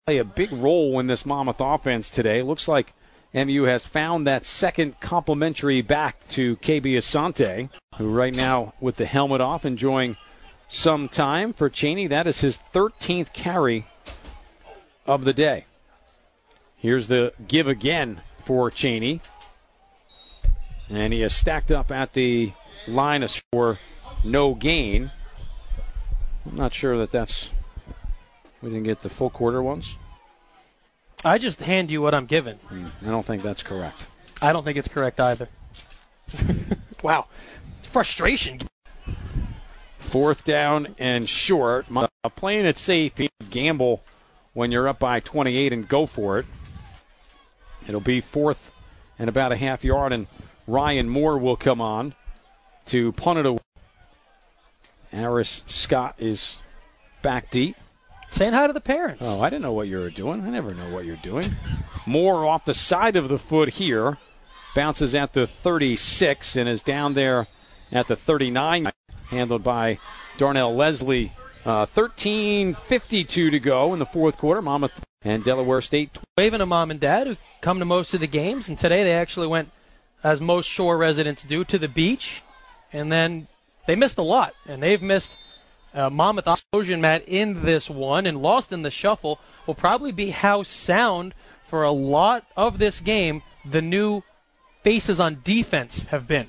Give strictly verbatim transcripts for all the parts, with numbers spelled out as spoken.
play a big role in this Monmouth offense today. Looks like M U has found that second complimentary back to K B Asante, who right now with the helmet off enjoying some time. For Cheney, that is his thirteenth carry of the day. Here's the give again for Cheney. And he is stacked up at the line of score, no gain. I'm not sure that that's... We didn't get the full quarter ones. I just hand you what I'm given. Mm, I don't think that's correct. I don't think it's correct either. Wow. Frustration. Fourth down and short. Playing it safe, you gamble when you're up by twenty-eight and go for it. It'll be fourth and about a half yard, and Ryan Moore will come on to punt it away. Aris Scott is back deep. Saying hi to the parents. Oh, I didn't know what you were doing. I never know what you're doing. Moore off the side of the foot here. Bounces at the thirty-six and is down there at the thirty-nine. Handled by Darnell Leslie. Uh, thirteen fifty-two to go in the fourth quarter. Monmouth and Delaware State. Waving to mom and dad who come to most of the games. And today they actually went, as most Shore residents do, to the beach. And then they missed a lot. And they've missed uh, Monmouth explosion, Matt, in this one. And lost in the shuffle will probably be how sound for a lot of this game the new faces on defense have been.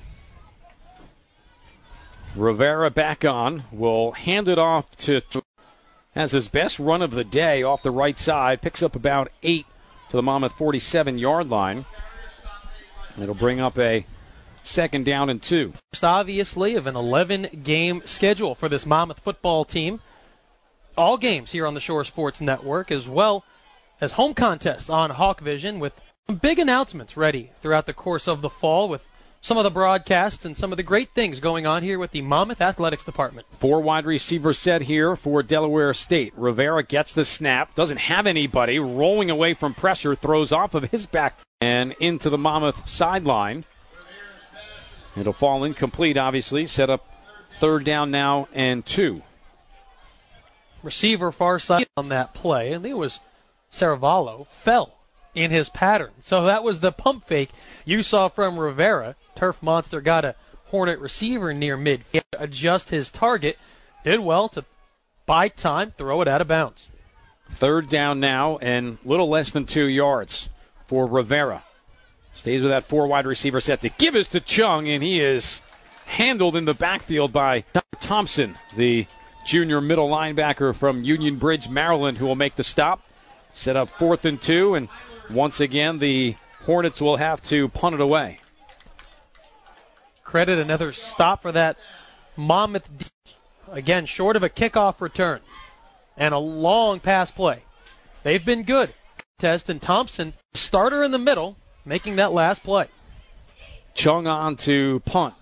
Rivera back on. Will hand it off to, has his best run of the day off the right side. Picks up about eight to the Monmouth forty-seven-yard line. It'll bring up a second down and two. First, obviously, of an eleven-game schedule for this Monmouth football team. All games here on the Shore Sports Network, as well as home contests on Hawk Vision, with some big announcements ready throughout the course of the fall, with some of the broadcasts and some of the great things going on here with the Monmouth Athletics Department. Four wide receivers set here for Delaware State. Rivera gets the snap, doesn't have anybody, rolling away from pressure, throws off of his back and into the Monmouth sideline. It'll fall incomplete, obviously. Set up third down now and two. Receiver far side on that play, I think it was Saravallo, fell in his pattern. So that was the pump fake you saw from Rivera. Turf Monster got a Hornet receiver near mid. Adjust his target. Did well to buy time, throw it out of bounds. Third down now and little less than two yards for Rivera. Stays with that four wide receiver set. The give is to Chung, and he is handled in the backfield by Thompson, the junior middle linebacker from Union Bridge, Maryland, who will make the stop. Set up fourth and two, and once again the Hornets will have to punt it away. Credit another stop for that Monmouth. Again, short of a kickoff return and a long pass play. They've been good. Test and Thompson, starter in the middle, making that last play. Chung on to punt.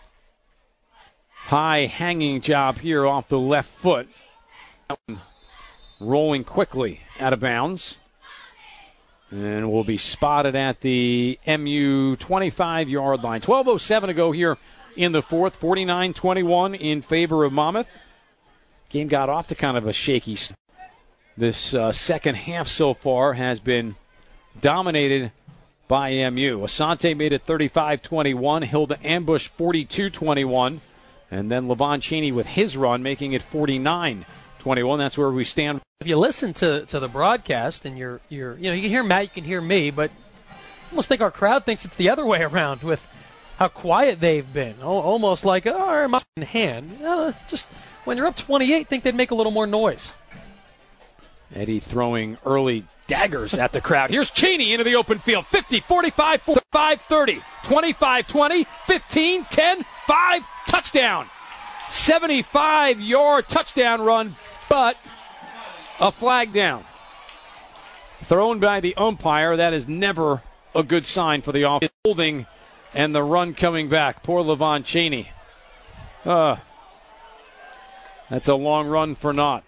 High hanging job here off the left foot. Rolling quickly out of bounds. And will be spotted at the M U twenty-five-yard line. twelve oh seven to go here in the fourth. forty-nine twenty-one in favor of Monmouth. Game got off to kind of a shaky start. This uh, second half so far has been dominated by M U. Asante made it thirty-five twenty-one. Hilda Ambush forty-two twenty-one. And then Levon Cheney with his run making it forty-nine twenty-one. That's where we stand. If you listen to, to the broadcast and you're you're you know you can hear Matt, you can hear me, but I almost think our crowd thinks it's the other way around with how quiet they've been. Oh, almost like oh, my in hand. Uh, just when you're up twenty-eight, think they'd make a little more noise. Eddie throwing early daggers at the crowd. Here's Cheney into the open field. fifty, forty-five, forty-five, thirty, twenty-five, twenty, fifteen, ten, five, touchdown. seventy-five-yard touchdown run, but a flag down. Thrown by the umpire. That is never a good sign for the offense. Holding and the run coming back. Poor Levon Cheney. Uh, that's a long run for naught.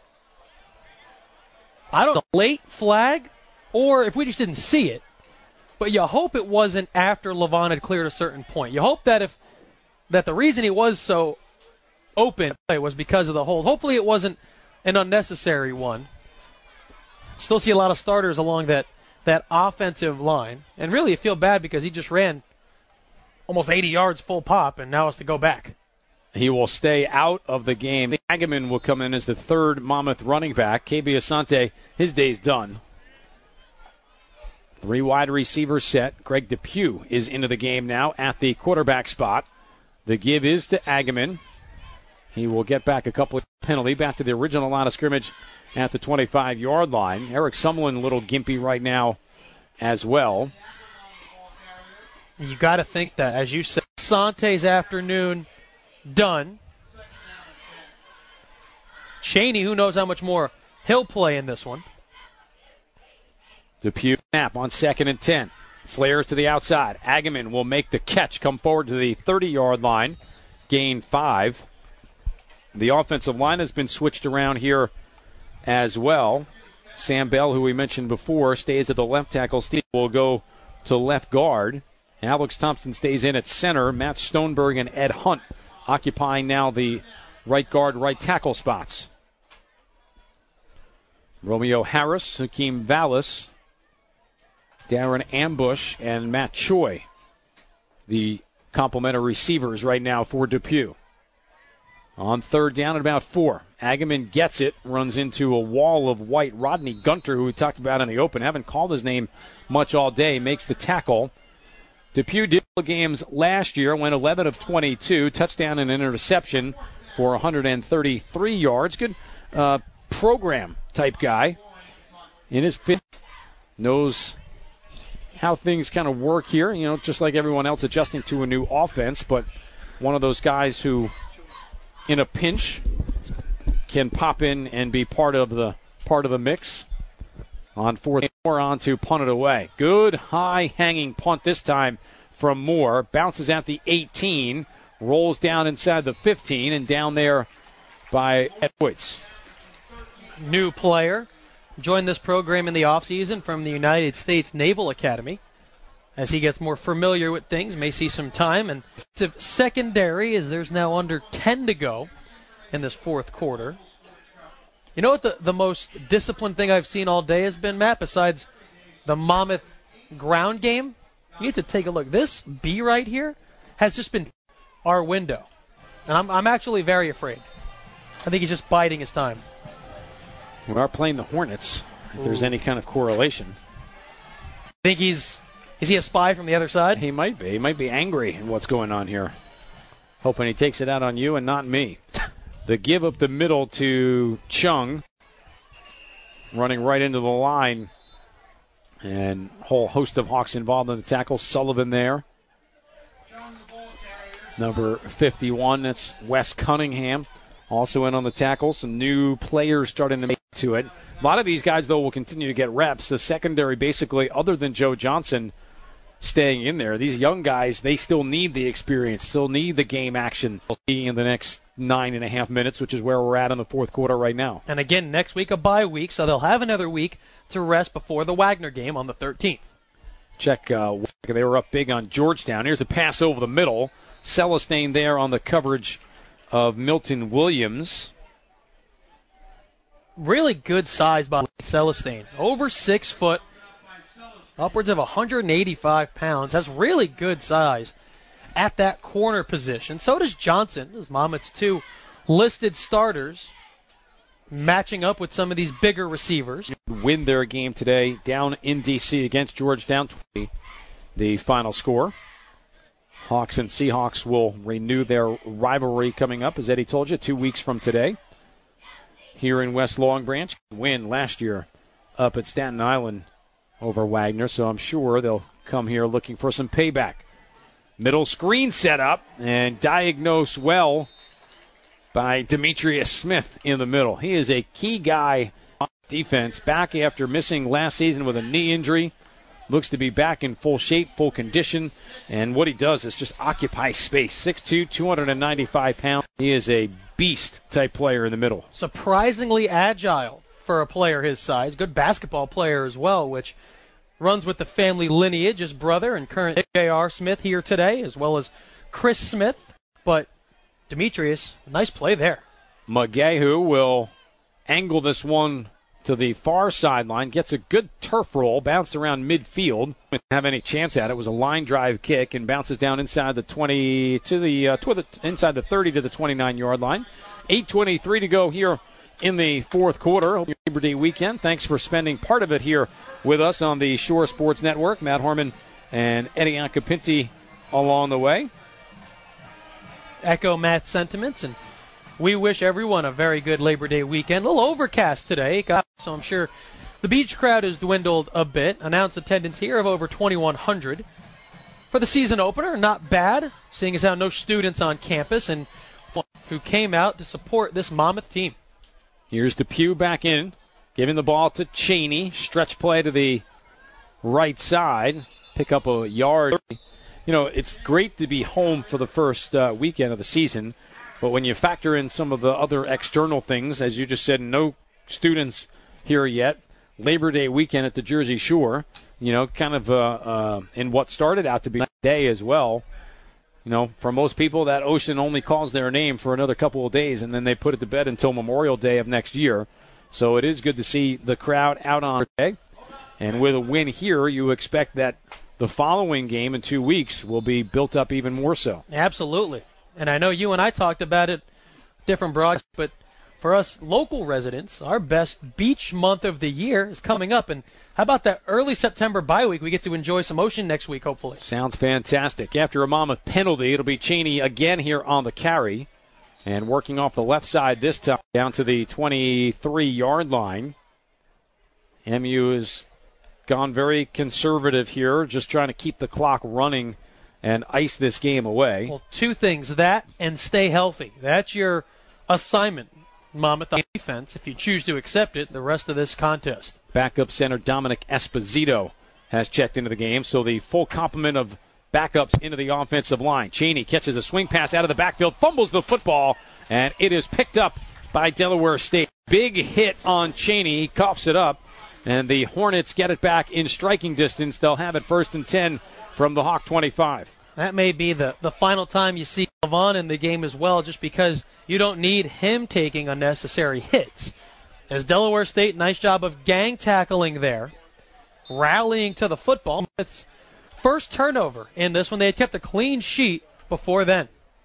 I don't know, late flag, or if we just didn't see it, but you hope it wasn't after Levon had cleared a certain point. You hope that if that the reason he was so open was because of the hold. Hopefully it wasn't an unnecessary one. still see a lot of starters along that, that offensive line. And really, you feel bad because he just ran almost eighty yards full pop, and now has to go back. He will stay out of the game. Agaman will come in as the third Monmouth running back. K B Asante, his day's done. Three wide receivers set. Greg Depew is into the game now at the quarterback spot. The give is to Agaman. He will get back a couple of penalty back to the original line of scrimmage at the twenty-five-yard line. Eric Sumlin a little gimpy right now as well. You got to think that, as you said, Asante's afternoon done. Cheney, who knows how much more he'll play in this one. Depew snap on second and ten. Flares to the outside. Agaman will make the catch, come forward to the thirty-yard line, gain five. The offensive line has been switched around here as well. Sam Bell, who we mentioned before, stays at the left tackle. Steve will go to left guard. Alex Thompson stays in at center. Matt Stoneberg and Ed Hunt occupying now the right guard, right tackle spots. Romeo Harris, Hakeem Vallis, Darren Ambush, and Matt Choi, the complimentary receivers right now for Depew. On third down at about four. Agaman gets it, runs into a wall of white. Rodney Gunter, who we talked about in the open, haven't called his name much all day, makes the tackle. Depew did the games last year, went eleven of twenty-two, touchdown and an interception for one hundred thirty-three yards. Good uh, program type guy. In his fifth, knows how things kind of work here, you know, just like everyone else adjusting to a new offense, but one of those guys who, in a pinch, can pop in and be part of the part of the mix. On fourth, Moore on to punt it away. Good high hanging punt this time from Moore. Bounces at the eighteen, rolls down inside the fifteen, and down there by Edwards. New player. Joined this program in the offseason from the United States Naval Academy. As he gets more familiar with things, may see some time. And secondary, as there's now under ten to go in this fourth quarter. You know what the, the most disciplined thing I've seen all day has been, Matt, besides the Monmouth ground game? You need to take a look. This B right here has just been our window. And I'm, I'm actually very afraid. I think he's just biding his time. We are playing the Hornets, if Ooh. There's any kind of correlation. Think he's, is he a spy from the other side? He might be. He might be angry at what's going on here. Hoping he takes it out on you and not me. The give up the middle to Chung. Running right into the line. And a whole host of Hawks involved in the tackle. Sullivan there. Number fifty-one, that's Wes Cunningham. Also in on the tackle. Some new players starting to make to it. A lot of these guys, though, will continue to get reps. The secondary, basically, other than Joe Johnson, staying in there. These young guys, they still need the experience, still need the game action in the next nine and a half minutes, which is where we're at in the fourth quarter right now. And again, next week a bye week, so they'll have another week to rest before the Wagner game on the thirteenth. Check, uh, they were up big on Georgetown. Here's a pass over the middle. Celestine there on the coverage of Milton Williams. Really good size by Celestine. Over six foot. Upwards of one hundred eighty-five pounds. Has really good size at that corner position. So does Johnson, as Monmouth's two listed starters, matching up with some of these bigger receivers. Win their game today down in D C against Georgetown. The final score. Hawks and Seahawks will renew their rivalry coming up, as Eddie told you, two weeks from today. Here in West Long Branch. Win last year up at Staten Island over Wagner, so I'm sure they'll come here looking for some payback. Middle screen set up and diagnosed well by Demetrius Smith in the middle. He is a key guy on defense, back after missing last season with a knee injury. Looks to be back in full shape, full condition, and what he does is just occupy space. six two, two hundred ninety-five pounds. He is a beast-type player in the middle. Surprisingly agile for a player his size. Good basketball player as well, which runs with the family lineage. His brother and current J R. Smith here today, as well as Chris Smith. But Demetrius, nice play there. Magehu will angle this one to the far sideline, gets a good turf roll, bounced around midfield. Didn't have any chance at it. It was a line drive kick and bounces down inside the twenty to the, uh, to the inside the thirty to the twenty-nine yard line. eight twenty-three to go here in the fourth quarter. Labor Day weekend. Thanks for spending part of it here with us on the Shore Sports Network. Matt Harmon and Eddie Acapinti along the way. Echo Matt's sentiments, and we wish everyone a very good Labor Day weekend. A little overcast today, so I'm sure the beach crowd has dwindled a bit. Announced attendance here of over twenty-one hundred. For the season opener, not bad, seeing as how no students on campus and who came out to support this Monmouth team. Here's Depew back in, giving the ball to Cheney. Stretch play to the right side. Pick up a yard. You know, it's great to be home for the first uh, weekend of the season, but when you factor in some of the other external things, as you just said, no students here yet, Labor Day weekend at the Jersey Shore, you know, kind of uh, uh, in what started out to be a day as well. You know, for most people, that ocean only calls their name for another couple of days, and then they put it to bed until Memorial Day of next year. So it is good to see the crowd out on day. And with a win here, you expect that the following game in two weeks will be built up even more so. Absolutely. And I know you and I talked about it, different broadcasts, but for us local residents, our best beach month of the year is coming up. And how about that early September bye week? We get to enjoy some ocean next week, hopefully. Sounds fantastic. After a Monmouth penalty, it'll be Cheney again here on the carry. And working off the left side this time down to the twenty-three yard line. M U has gone very conservative here, just trying to keep the clock running and ice this game away. Well, two things, that and stay healthy. That's your assignment, Monmouth defense, if you choose to accept it, the rest of this contest. Backup center Dominic Esposito has checked into the game, so the full complement of backups into the offensive line. Cheney catches a swing pass out of the backfield, fumbles the football, and it is picked up by Delaware State. Big hit on Cheney. He coughs it up, and the Hornets get it back in striking distance. They'll have it first and ten from the Hawk twenty-five. That may be the, the final time you see Levon in the game as well, just because you don't need him taking unnecessary hits. As Delaware State, nice job of gang tackling there, rallying to the football. It's first turnover in this one. They had kept a clean sheet before then.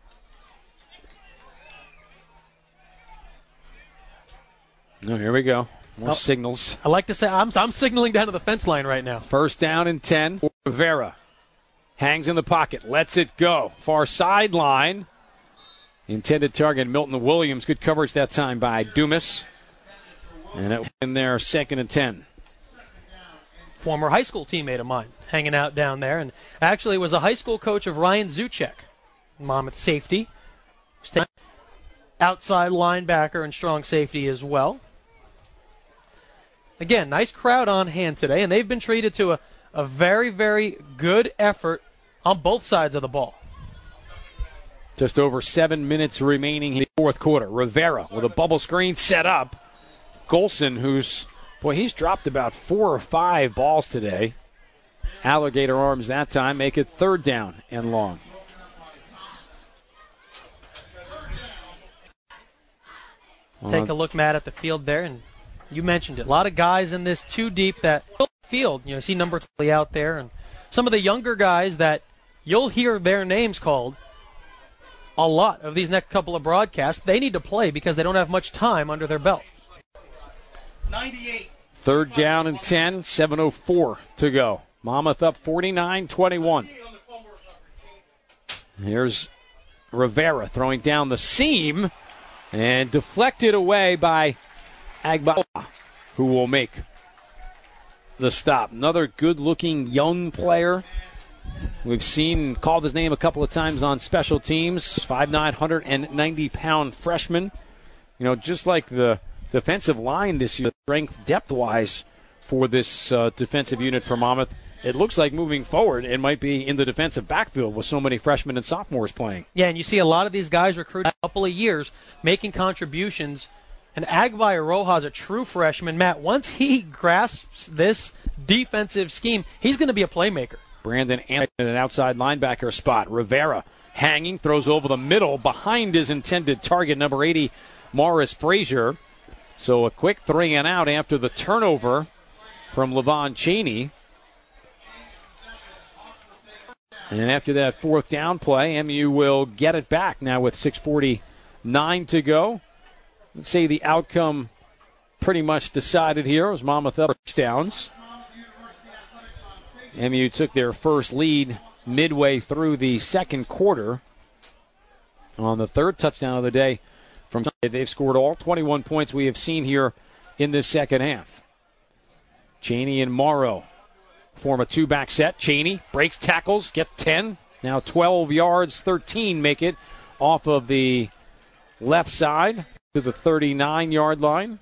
Oh, here we go. More oh, signals. I like to say I'm, I'm signaling down to the fence line right now. First down and ten. Rivera hangs in the pocket, lets it go. Far sideline. Intended target, Milton Williams. Good coverage that time by Dumas. And it in there, second and ten. Former high school teammate of mine hanging out down there, and actually was a high school coach of Ryan Zuchek, Monmouth safety. Outside linebacker and strong safety as well. Again, nice crowd on hand today, and they've been treated to a, a very, very good effort on both sides of the ball. Just over seven minutes remaining in the fourth quarter. Rivera with a bubble screen set up. Golson, who's, boy, he's dropped about four or five balls today. Alligator arms that time make it third down and long. Take a look, Matt, at the field there, and you mentioned it. A lot of guys in this two deep that field. You know, see number three out there, and some of the younger guys that you'll hear their names called a lot of these next couple of broadcasts. They need to play because they don't have much time under their belt. ninety-eight. Third down and ten, seven oh four to go. Monmouth up forty-nine twenty-one. Here's Rivera throwing down the seam and deflected away by Agba, who will make the stop. Another good-looking young player. We've seen, called his name a couple of times on special teams. five nine, one hundred ninety pound freshman. You know, just like the defensive line this year, strength depth-wise for this uh, defensive unit for Monmouth. It looks like moving forward, it might be in the defensive backfield with so many freshmen and sophomores playing. Yeah, and you see a lot of these guys recruited a couple of years making contributions. And Agbai Rojas, a true freshman. Matt, once he grasps this defensive scheme, he's going to be a playmaker. Brandon Anthony in an outside linebacker spot. Rivera hanging, throws over the middle behind his intended target, number eighty, Morris Frazier. So a quick three and out after the turnover from Levon Cheney. And after that fourth down play, M U will get it back now with six forty-nine to go. Let's say the outcome pretty much decided here. It was Monmouth up touchdowns. M U took their first lead midway through the second quarter on the third touchdown of the day from Sunday. They've scored all twenty-one points we have seen here in this second half. Cheney and Morrow form a two-back set. Cheney breaks tackles, gets ten. Now twelve yards, thirteen make it off of the left side to the thirty-nine-yard line.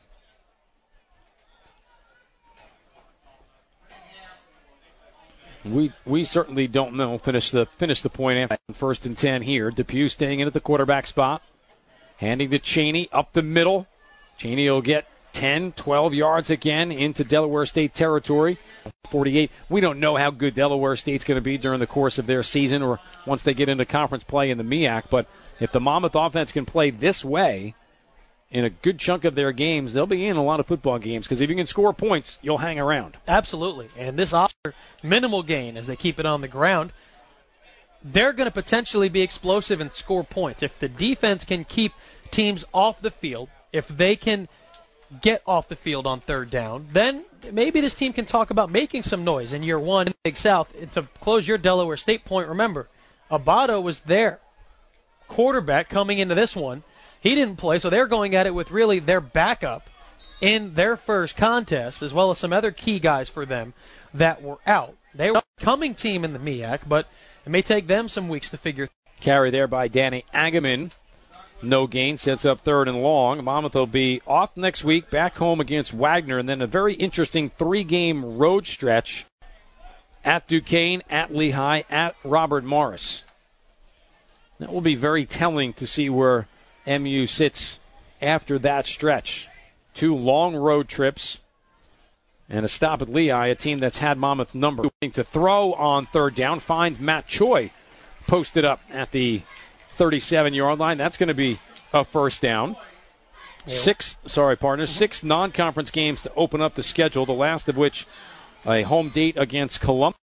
We we certainly don't know. Finish the finish the point after first and ten here. Depew staying in at the quarterback spot. Handing to Cheney up the middle. Cheney will get ten, twelve yards again into Delaware State territory. forty-eight. We don't know how good Delaware State's going to be during the course of their season or once they get into conference play in the M E A C. But if the Monmouth offense can play this way in a good chunk of their games, they'll be in a lot of football games because if you can score points, you'll hang around. Absolutely. And this offer minimal gain as they keep it on the ground. They're going to potentially be explosive and score points. If the defense can keep teams off the field, if they can get off the field on third down, then maybe this team can talk about making some noise in year one in the Big South. And to close your Delaware State point, remember, Abado was their quarterback coming into this one. He didn't play, so they're going at it with really their backup in their first contest, as well as some other key guys for them that were out. They were a coming team in the M E A C, but it may take them some weeks to figure. Carry there by Danny Agaman. No gain, sets up third and long. Monmouth will be off next week, back home against Wagner, and then a very interesting three-game road stretch at Duquesne, at Lehigh, at Robert Morris. That will be very telling to see where M U sits after that stretch. Two long road trips and a stop at Lehigh, a team that's had Monmouth number. To throw on third down, finds Matt Choi posted up at the thirty-seven-yard line. That's going to be a first down. Six, sorry, partners, six non-conference games to open up the schedule, the last of which a home date against Columbus.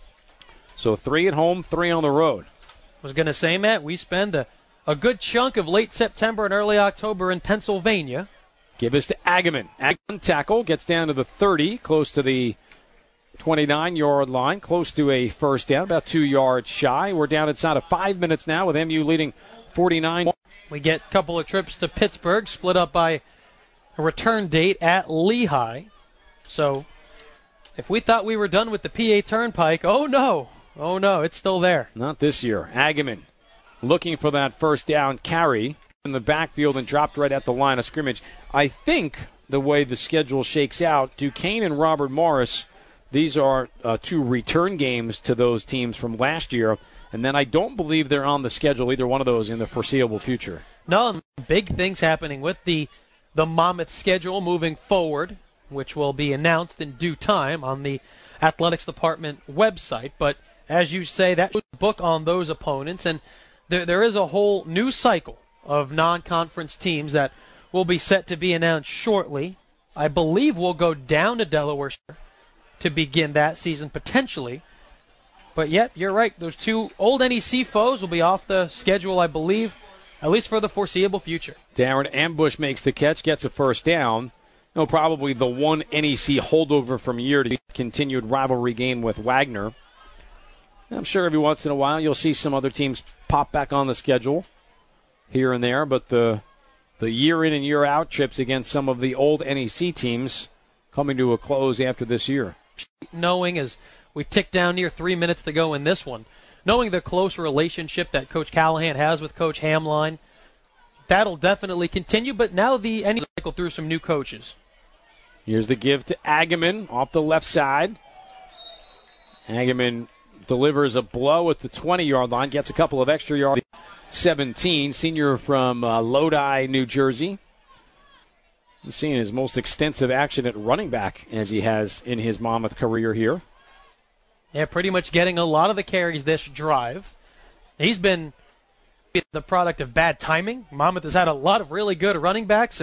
So three at home, three on the road. I was going to say, Matt, we spend a, a good chunk of late September and early October in Pennsylvania. Give us to Agaman. Agaman tackle, gets down to the thirty, close to the twenty-nine-yard line, close to a first down, about two yards shy. We're down inside of five minutes now with M U leading forty-nine. We get a couple of trips to Pittsburgh, split up by a return date at Lehigh. So if we thought we were done with the P A Turnpike, oh no, oh no, it's still there. Not this year. Agaman looking for that first down carry in the backfield and dropped right at the line of scrimmage. I think the way the schedule shakes out, Duquesne and Robert Morris, these are uh, two return games to those teams from last year, and then I don't believe they're on the schedule, either one of those, in the foreseeable future. No, big things happening with the the Monmouth schedule moving forward, which will be announced in due time on the athletics department website. But as you say, that book on those opponents, and there there is a whole new cycle of non-conference teams that will be set to be announced shortly. I believe we'll go down to Delaware to begin that season potentially. But yet, you're right. Those two old N E C foes will be off the schedule, I believe, at least for the foreseeable future. Darren Ambush makes the catch, gets a first down. No, probably the one N E C holdover from year to continued rivalry game with Wagner. I'm sure every once in a while you'll see some other teams pop back on the schedule here and there, but the the year in and year out trips against some of the old N E C teams coming to a close after this year. Knowing as we tick down near three minutes to go in this one, knowing the close relationship that Coach Callahan has with Coach Hamline, that'll definitely continue, but now the N E C cycle through some new coaches. Here's the give to Agaman off the left side. Agaman delivers a blow at the twenty-yard line, gets a couple of extra yards. seventeen, senior from uh, Lodi, New Jersey. He's seen his most extensive action at running back as he has in his Monmouth career here. Yeah, pretty much getting a lot of the carries this drive. He's been the product of bad timing. Monmouth has had a lot of really good running backs, and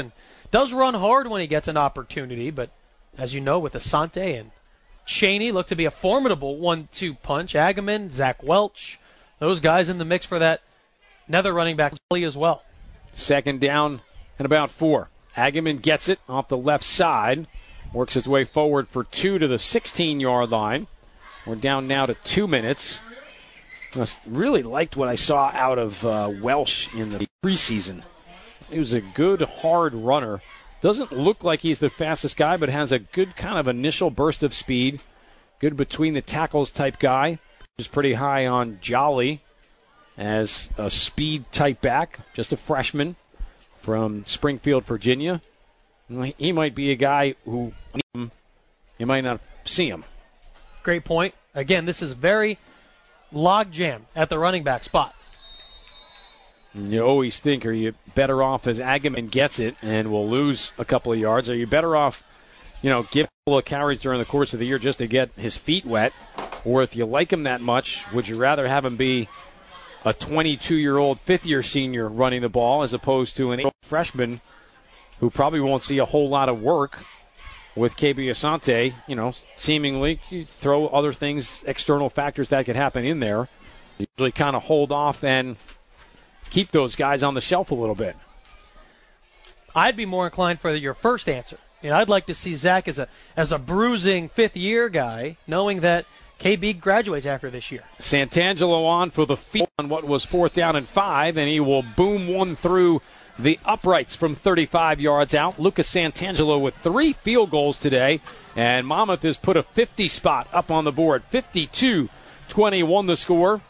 Does run hard when he gets an opportunity, but as you know, with Asante and Cheney, look to be a formidable one two punch. Agaman, Zach Welch, those guys in the mix for that nether running back as well. Second down and about four. Agaman gets it off the left side, works his way forward for two to the sixteen-yard line. We're down now to two minutes. I really liked what I saw out of uh, Welch in the preseason. He was a good, hard runner. Doesn't look like he's the fastest guy, but has a good kind of initial burst of speed. Good between the tackles type guy. Is pretty high on Jolly as a speed type back. Just a freshman from Springfield, Virginia. He might be a guy who you might not see him. Great point. Again, this is very logjam at the running back spot. You always think, are you better off as Agaman gets it and will lose a couple of yards? Are you better off, you know, give a couple of carries during the course of the year just to get his feet wet? Or if you like him that much, would you rather have him be a twenty-two-year-old fifth-year senior running the ball as opposed to an freshman who probably won't see a whole lot of work with K B Asante? You know, seemingly you throw other things, external factors that could happen in there. You usually kind of hold off and keep those guys on the shelf a little bit. I'd be more inclined for your first answer. You know, I'd like to see Zach as a as a bruising fifth-year guy, knowing that K B graduates after this year. Santangelo on for the field on what was fourth down and five, and he will boom one through the uprights from thirty-five yards out. Lucas Santangelo with three field goals today, and Monmouth has put a fifty spot up on the board. fifty-two twenty-one the score.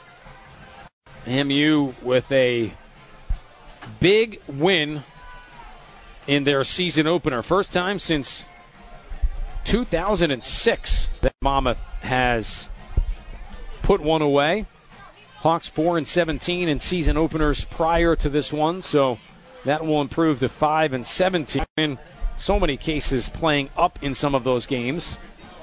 M U with a big win in their season opener. First time since two thousand six that Monmouth has put one away. Hawks four and seventeen in season openers prior to this one, so that will improve to five and seventeen. In so many cases playing up in some of those games.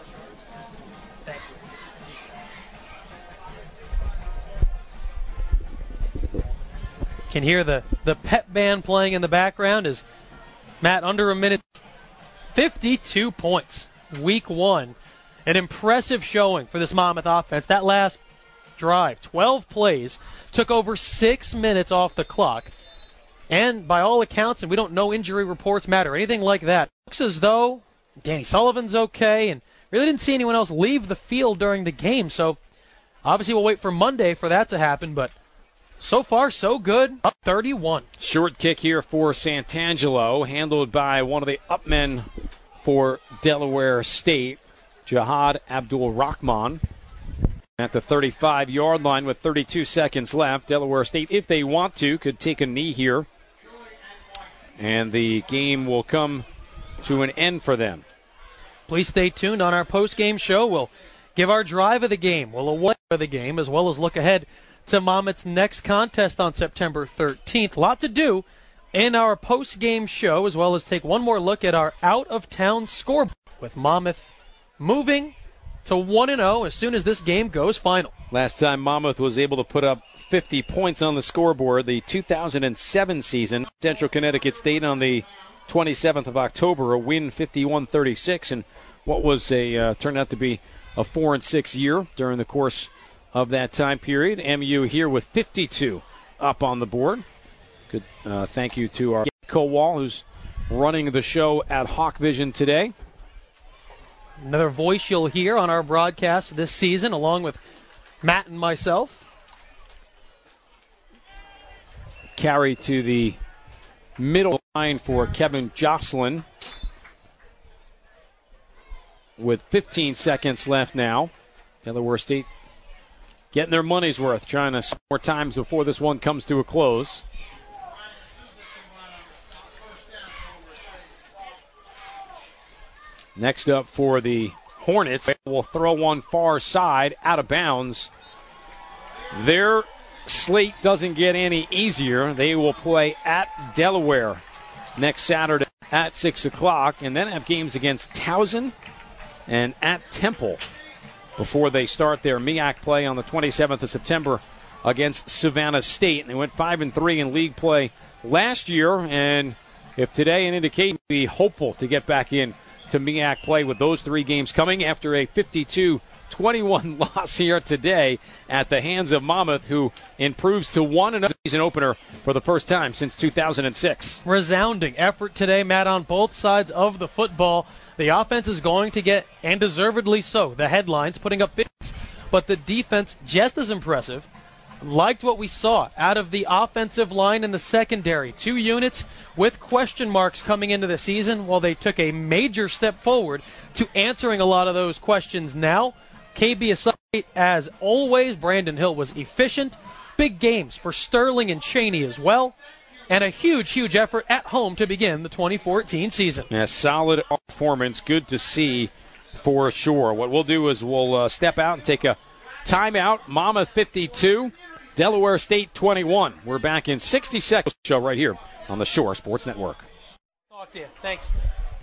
Can hear the, the pep band playing in the background as Matt, under a minute, fifty-two points, week one. An impressive showing for this Monmouth offense. That last drive, twelve plays, took over six minutes off the clock. And by all accounts, and we don't know injury reports matter, anything like that, it looks as though Danny Sullivan's okay, and really didn't see anyone else leave the field during the game. So obviously we'll wait for Monday for that to happen, but so far, so good. Up thirty-one. Short kick here for Santangelo, handled by one of the up men for Delaware State, Jihad Abdul-Rahman. At the thirty-five-yard line with thirty-two seconds left. Delaware State, if they want to, could take a knee here. And the game will come to an end for them. Please stay tuned on our post-game show. We'll give our drive of the game. We'll award for the game, as well as look ahead to Monmouth's next contest on September thirteenth. A lot to do in our post-game show, as well as take one more look at our out-of-town scoreboard, with Monmouth moving to one and oh as soon as this game goes final. Last time Monmouth was able to put up fifty points on the scoreboard, the two thousand seven season. Central Connecticut State on the twenty-seventh of October, a win fifty-one thirty-six, and what was a uh, turned out to be a four and six year during the course of that time period. M U here with fifty-two up on the board. Good. Uh, thank you to our Kowal, who's running the show at Hawk Vision today. Another voice you'll hear on our broadcast this season, along with Matt and myself. Carry to the middle line for Kevin Jocelyn with fifteen seconds left now. Delaware State getting their money's worth, trying to score more times before this one comes to a close. Next up for the Hornets, will throw one far side, out of bounds. Their slate doesn't get any easier. They will play at Delaware next Saturday at six o'clock, and then have games against Towson and at Temple before they start their M E A C play on the twenty-seventh of September against Savannah State. And they went five and three in league play last year, and if today an indication, be hopeful to get back in to M E A C play with those three games coming after a fifty-two twenty-one loss here today at the hands of Monmouth, who improves to one and season opener for the first time since two thousand six. Resounding effort today, Matt, on both sides of the football. The offense is going to get, and deservedly so, the headlines, putting up fifties, but the defense just as impressive. Liked what we saw out of the offensive line and the secondary. Two units with question marks coming into the season, while they took a major step forward to answering a lot of those questions now. K B Asante, as always, Brandon Hill was efficient. Big games for Sterling and Cheney as well. And a huge, huge effort at home to begin the twenty fourteen season. Yeah, solid performance. Good to see for sure. What we'll do is we'll uh, step out and take a timeout. Monmouth fifty-two, Delaware State twenty-one. We're back in sixty seconds. Show right here on the Shore Sports Network. Talk to you. Thanks.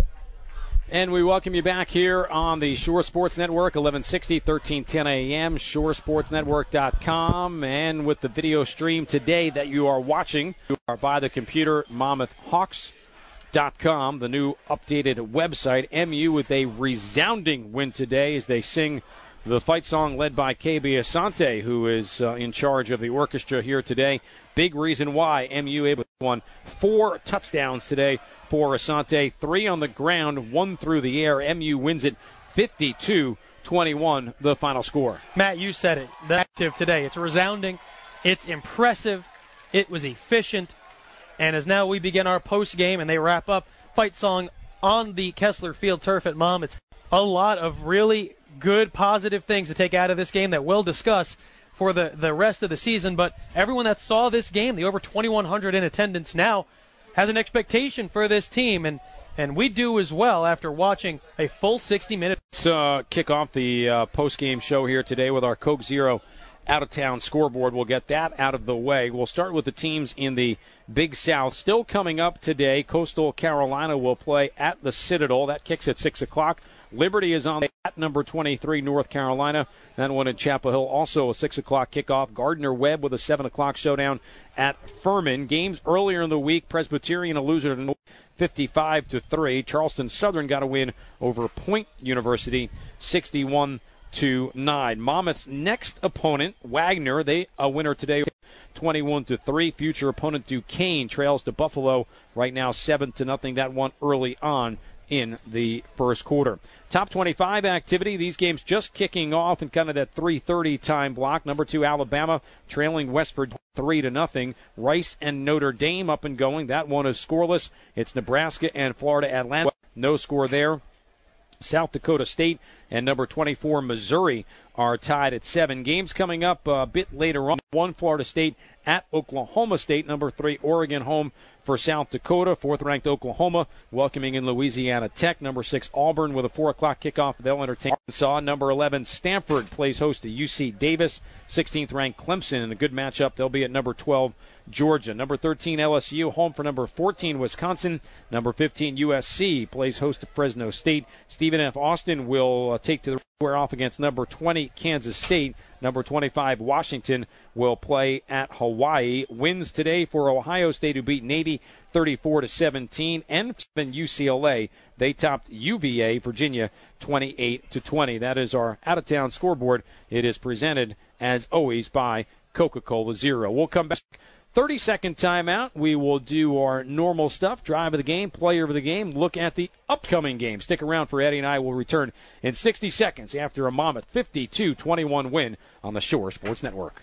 And we welcome you back here on the Shore Sports Network, eleven sixty, thirteen ten a.m., shore sports network dot com. And with the video stream today that you are watching, you are by the computer, monmouth hawks dot com, the new updated website. M U with a resounding win today as they sing the fight song led by K B Asante, who is uh, in charge of the orchestra here today. Big reason why M U able to win four touchdowns today for Asante. Three on the ground, one through the air. M U wins it fifty-two twenty-one, the final score. Matt, you said it. The active today. It's resounding. It's impressive. It was efficient. And as now we begin our post game and they wrap up fight song on the Kessler Field turf at Mom, it's a lot of really good, positive things to take out of this game that we'll discuss for the, the rest of the season. But everyone that saw this game, the over twenty-one hundred in attendance now, has an expectation for this team, and, and we do as well after watching a full sixty minutes. Let's uh, kick off the uh, post-game show here today with our Coke Zero out-of-town scoreboard. We'll get that out of the way. We'll start with the teams in the Big South. Still coming up today, Coastal Carolina will play at the Citadel. That kicks at six o'clock. Liberty is on at number twenty-three, North Carolina. That one in Chapel Hill, also a six o'clock kickoff. Gardner-Webb with a seven o'clock showdown at Furman. Games earlier in the week, Presbyterian a loser to fifty-five to three. Charleston Southern got a win over Point University, sixty-one to nine. Monmouth's next opponent, Wagner, they a winner today, twenty-one to three. Future opponent Duquesne trails to Buffalo right now, seven to nothing. That one early on in the first quarter. Top twenty-five activity. These games just kicking off in kind of that three thirty time block. Number two, Alabama trailing Westford three to nothing. Rice and Notre Dame up and going. That one is scoreless. It's Nebraska and Florida Atlantic. No score there. South Dakota State and number twenty-four, Missouri, are tied at seven. Games coming up a bit later on. One, Florida State at Oklahoma State. Number three, Oregon home for South Dakota. Fourth-ranked Oklahoma welcoming in Louisiana Tech. Number six, Auburn with a four o'clock kickoff. They'll entertain Arkansas. Number eleven, Stanford plays host to U C Davis. sixteenth-ranked Clemson in a good matchup. They'll be at number twelve, Georgia. Number thirteen, L S U, home for number fourteen, Wisconsin. Number fifteen, U S C plays host to Fresno State. Stephen F. Austin will uh, take to the square off against number twenty, Kansas State. Number twenty-five, Washington, will play at Hawaii. Wins today for Ohio State, who beat Navy thirty-four to seventeen. And U C L A, they topped U V A, Virginia, twenty-eight to twenty. That is our out-of-town scoreboard. It is presented, as always, by Coca-Cola Zero. We'll come back. thirty-second timeout. We will do our normal stuff, drive of the game, player of the game, look at the upcoming game. Stick around for Eddie and I will return in sixty seconds after a Monmouth fifty-two twenty-one win on the Shore Sports Network.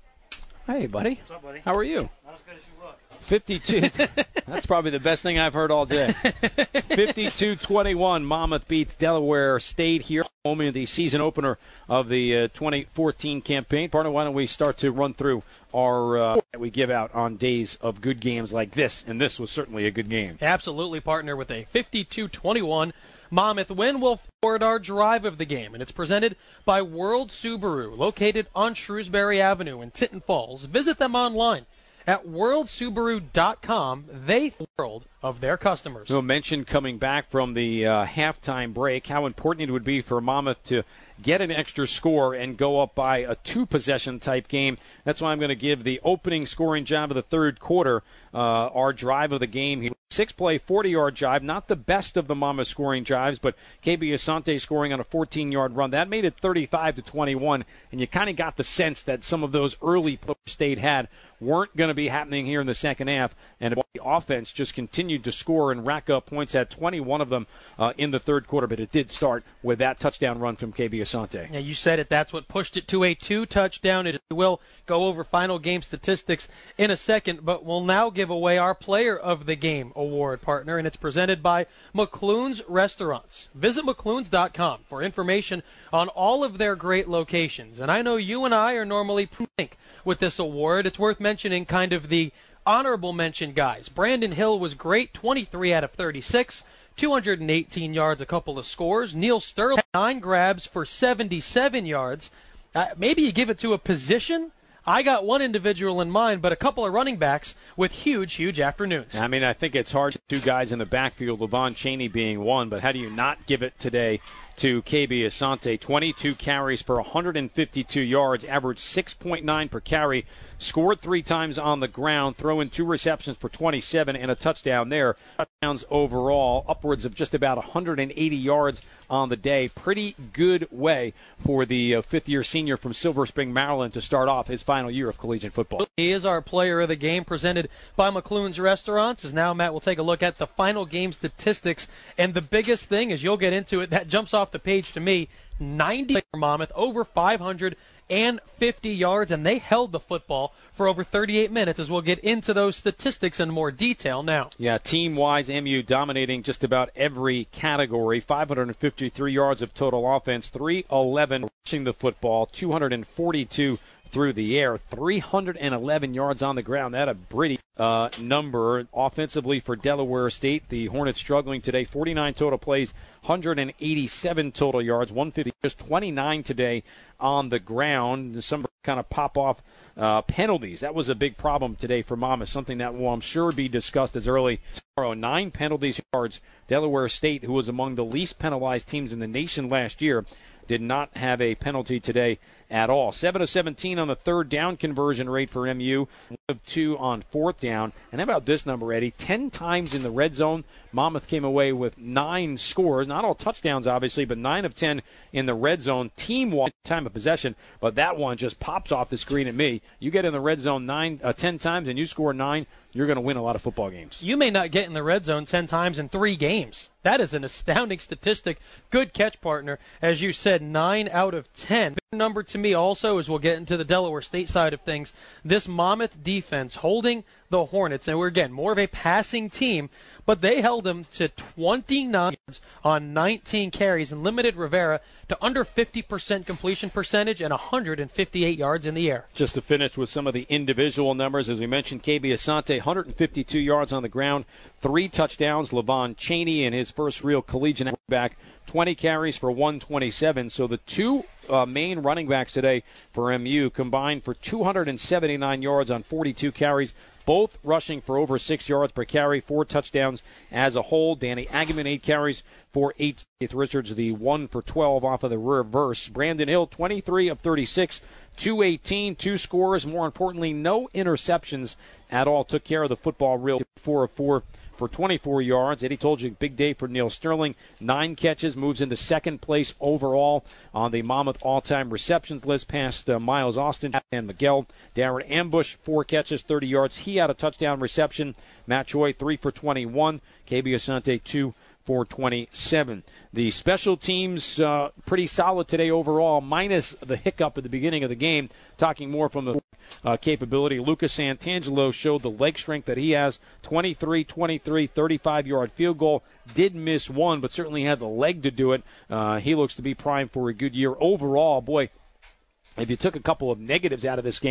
Hey, buddy. What's up, buddy? How are you? Not as good as you look. fifty-two. That's probably the best thing I've heard all day. fifty-two twenty-one, Monmouth beats Delaware State here home in the season opener of the uh, twenty fourteen campaign. Partner, why don't we start to run through our uh, that we give out on days of good games like this, and this was certainly a good game. Absolutely, partner, with a fifty-two twenty-one Monmouth win. Will forward our drive of the game, and it's presented by World Subaru, located on Shrewsbury Avenue in Tinton Falls. Visit them online at world subaru dot com. They world of their customers. We'll mention coming back from the uh, halftime break how important it would be for Monmouth to get an extra score and go up by a two-possession type game. That's why I'm going to give the opening scoring drive of the third quarter uh, our drive of the game here. Six-play, forty-yard drive, not the best of the Monmouth scoring drives, but K B Asante scoring on a fourteen-yard run. That made it thirty-five to twenty-one, and you kind of got the sense that some of those early plays State had weren't going to be happening here in the second half, and the offense just continued to score and rack up points, at twenty-one of them uh, in the third quarter, but it did start with that touchdown run from K B Asante. Yeah, you said it. That's what pushed it to a two-touchdown. It will go over final game statistics in a second, but we'll now give away our Player of the Game award, partner, and it's presented by McClune's Restaurants. Visit McClunes dot com for information on all of their great locations. And I know you and I are normally pink with this award. It's worth mentioning kind of the honorable mention guys. Brandon Hill was great, twenty-three out of thirty-six, two hundred eighteen yards, a couple of scores. Neil Sterling had nine grabs for seventy-seven yards. Uh, maybe you give it to a position. I got one individual in mind, but a couple of running backs with huge, huge afternoons. I mean, I think it's hard. Two guys in the backfield, Levon Chaney being one, but how do you not give it today to K B Asante? twenty-two carries for one hundred fifty-two yards, averaged six point nine per carry, scored three times on the ground, throwing two receptions for twenty-seven and a touchdown there. Touchdowns overall, upwards of just about one hundred eighty yards on the day. Pretty good way for the uh, fifth-year senior from Silver Spring, Maryland, to start off his final year of collegiate football. He is our Player of the Game, presented by McClune's Restaurants. As now, Matt, will take a look at the final game statistics, and the biggest thing, as you'll get into it, that jumps off the page to me, ninety for Monmouth, over five hundred fifty yards, and they held the football for over thirty-eight minutes, as we'll get into those statistics in more detail now. Yeah, team-wise, M U dominating just about every category. five hundred fifty-three yards of total offense, three eleven rushing the football, two hundred forty-two through the air, three hundred eleven yards on the ground. That a pretty uh, number offensively for Delaware State. The Hornets struggling today, forty-nine total plays, one hundred eighty-seven total yards, one hundred fifty, just twenty-nine today on the ground. Some kind of pop-off uh, penalties. That was a big problem today for Monmouth, something that will, I'm sure, be discussed as early tomorrow. Nine penalties yards. Delaware State, who was among the least penalized teams in the nation last year, did not have a penalty today at all. seven of seventeen on the third down conversion rate for M U, one of two on fourth down. And how about this number, Eddie? Ten times in the red zone, Monmouth came away with nine scores. Not all touchdowns, obviously, but nine of ten in the red zone. Team-wide time of possession, but that one just pops off the screen at me. You get in the red zone nine, uh, ten times and you score nine, you're going to win a lot of football games. You may not get in the red zone ten times in three games. That is an astounding statistic. Good catch, partner. As you said, nine out of ten. Big number to me also, as we'll get into the Delaware State side of things, this Monmouth defense holding the Hornets, and we're, again, more of a passing team, but they held them to twenty-nine yards on nineteen carries and limited Rivera to under fifty percent completion percentage and one hundred fifty-eight yards in the air. Just to finish with some of the individual numbers, as we mentioned, K B Asante, one hundred fifty-two yards on the ground, three touchdowns. Levon Chaney, in his first real collegiate back, twenty carries for one twenty-seven. So the two uh, main running backs today for M U combined for two hundred seventy-nine yards on forty-two carries, both rushing for over six yards per carry, four touchdowns as a whole. Danny Agaman, eight carries for eight. Keith Richards, the one for twelve off of the reverse. Brandon Hill, twenty-three of thirty-six, two eighteen, two scores. More importantly, no interceptions at all. Took care of the football real, four of four for twenty-four yards. Eddie told you, big day for Neil Sterling. Nine catches, moves into second place overall on the Monmouth all-time receptions list, past uh, Miles Austin and Miguel. Darren Ambush, four catches, thirty yards. He had a touchdown reception. Matt Choi, three for twenty-one. K B Asante, two for twenty-seven. The special teams, uh, pretty solid today overall, minus the hiccup at the beginning of the game. Talking more from the uh, capability, Lucas Santangelo showed the leg strength that he has. twenty-three twenty-three, thirty-five-yard field goal. Did miss one, but certainly had the leg to do it. Uh, he looks to be primed for a good year overall. Boy, if you took a couple of negatives out of this game,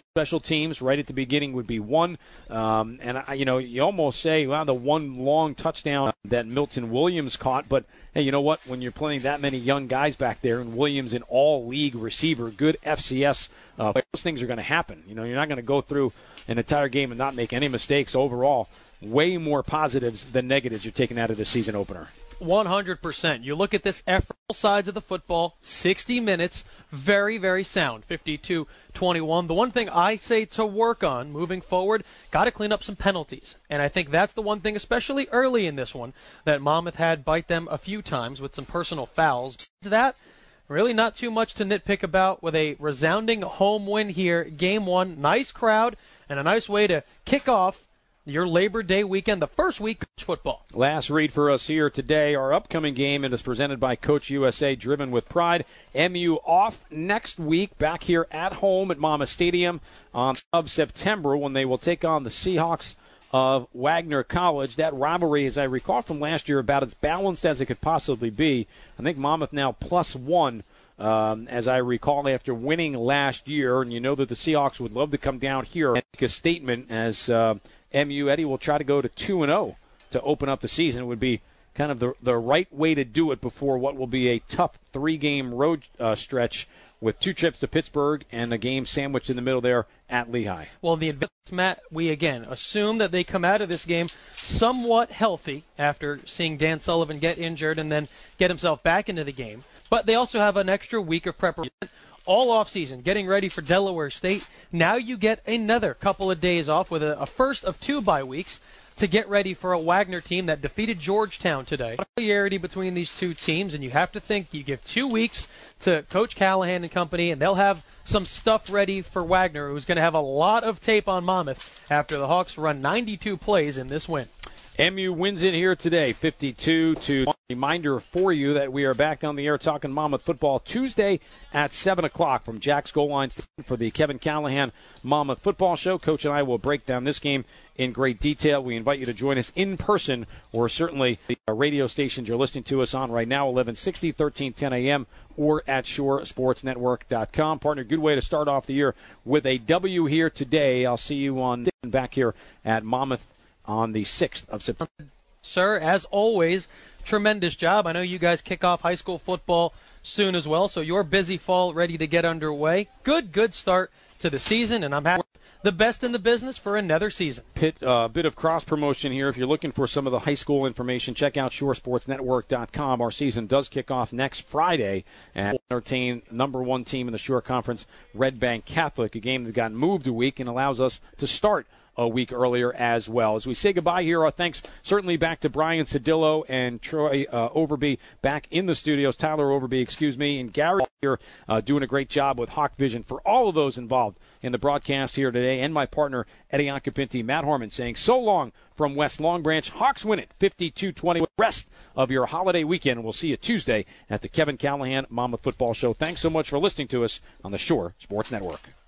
Special teams right at the beginning would be one. Um, and, I, you know, you almost say, wow, the one long touchdown that Milton Williams caught. But, hey, you know what? When you're playing that many young guys back there, and Williams an all-league receiver, good F C S, uh, those things are going to happen. You know, you're not going to go through an entire game and not make any mistakes. Overall, way more positives than negatives you're taking out of the season opener. one hundred percent. You look at this effort, both sides of the football, sixty minutes, very, very sound, fifty-two twenty-one. The one thing I say to work on moving forward, got to clean up some penalties. And I think that's the one thing, especially early in this one, that Monmouth had bite them a few times with some personal fouls. To that, really not too much to nitpick about with a resounding home win here, game one. Nice crowd and a nice way to kick off your Labor Day weekend, the first week of football. Last read for us here today. Our upcoming game, and is presented by Coach U S A, driven with pride. M U off next week, back here at home at Monmouth Stadium on of September when they will take on the Seahawks of Wagner College. That rivalry, as I recall from last year, about as balanced as it could possibly be. I think Monmouth now plus one. Um, as I recall, after winning last year, and you know that the Seahawks would love to come down here and make a statement as uh, M U, Eddie, will try to go to two and oh to open up the season. It would be kind of the the right way to do it before what will be a tough three-game road uh, stretch with two trips to Pittsburgh and a game sandwiched in the middle there at Lehigh. Well, the advance, Matt, we again assume that they come out of this game somewhat healthy after seeing Dan Sullivan get injured and then get himself back into the game. But they also have an extra week of preparation all off season, getting ready for Delaware State. Now you get another couple of days off with a, a first of two bye weeks to get ready for a Wagner team that defeated Georgetown today. Familiarity between these two teams, and you have to think you give two weeks to Coach Callahan and company, and they'll have some stuff ready for Wagner, who's going to have a lot of tape on Monmouth after the Hawks run ninety-two plays in this win. M U wins it here today, fifty-two to one. Reminder for you that we are back on the air talking Monmouth football Tuesday at seven o'clock from Jack's Goal Line for the Kevin Callahan Monmouth Football Show. Coach and I will break down this game in great detail. We invite you to join us in person, or certainly the radio stations you're listening to us on right now, eleven sixty, thirteen ten a.m., or at shore sports network dot com. Partner, good way to start off the year with a W here today. I'll see you on back here at Monmouth on the sixth of September. Sir, as always, tremendous job. I know you guys kick off high school football soon as well, so your busy fall ready to get underway. Good, good start to the season, and I'm happy the best in the business for another season. Pit, a uh, bit of cross-promotion here. If you're looking for some of the high school information, check out shore sports network dot com. Our season does kick off next Friday and we'll entertain number one team in the Shore Conference, Red Bank Catholic, a game that got moved a week and allows us to start a week earlier as well. As we say goodbye here, our thanks certainly back to Brian Cedillo and Troy uh, Overby back in the studios, Tyler Overby, excuse me, and Gary here uh, doing a great job with Hawk Vision. For all of those involved in the broadcast here today, and my partner, Eddie Occupinti, Matt Harmon, saying so long from West Long Branch. Hawks win it fifty-two twenty. Rest of your holiday weekend. We'll see you Tuesday at the Kevin Callahan Monmouth Football Show. Thanks so much for listening to us on the Shore Sports Network.